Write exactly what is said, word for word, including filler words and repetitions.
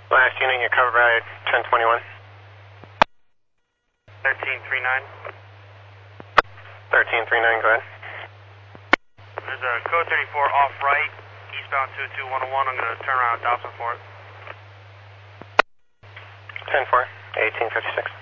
Last unit, you're covered by ten twenty-one. thirteen three nine. thirteen three nine, go ahead. There's a code thirty-four off right, eastbound two two one oh one. I'm going to turn around at Dobson for it. ten four, eighteen fifty-six.